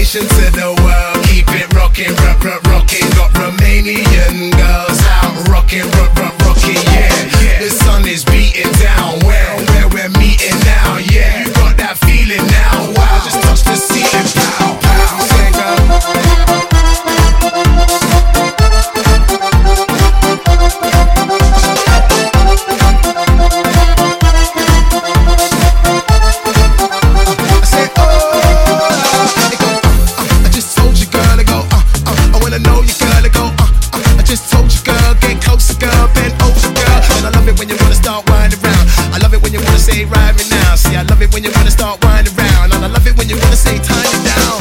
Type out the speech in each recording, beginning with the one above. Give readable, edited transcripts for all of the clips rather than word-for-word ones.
invitation to the world. Keep it rocking, rocking. Got Romanian girls out rocking, rocking. Yeah, the sun is beating down. Where we're meeting now. Yeah, you got that feeling now. Wow, just touch the ceiling. Pow, pow. Say, say ride me now. See, I love it when you wanna start winding around, and I love it when you wanna say time it down.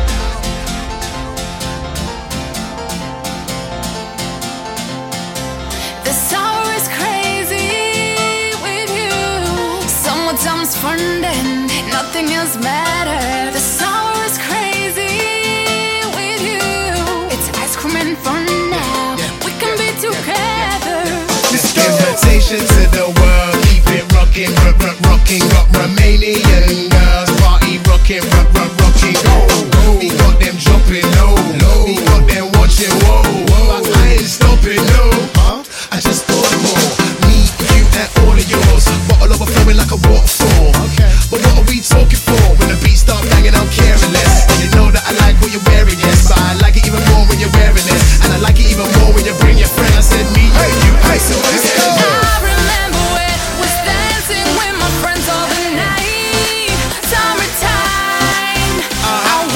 The summer is crazy with you. Summertime's fun and nothing else matters. The summer is crazy with you. It's ice cream and fun now. Yeah. We can be together. This invitation to the world. Rocking, rocking, got Romanian girls party rocking, rocking. We got them dropping low, we got them watching, whoa. But I ain't stopping, no. I just thought more. Me, you, and all of yours. Bottle overflowing like a waterfall. But what are we talking for? When the beat start banging, I'm caring less. And you know that I like what you're wearing, yes. But I like it even more when you're wearing it. And I like it even more when you bring your friend. I said me, you, I, so let's go. Friends all the night, summertime. I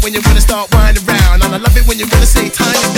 when you wanna start winding around. And I love it when you wanna say time is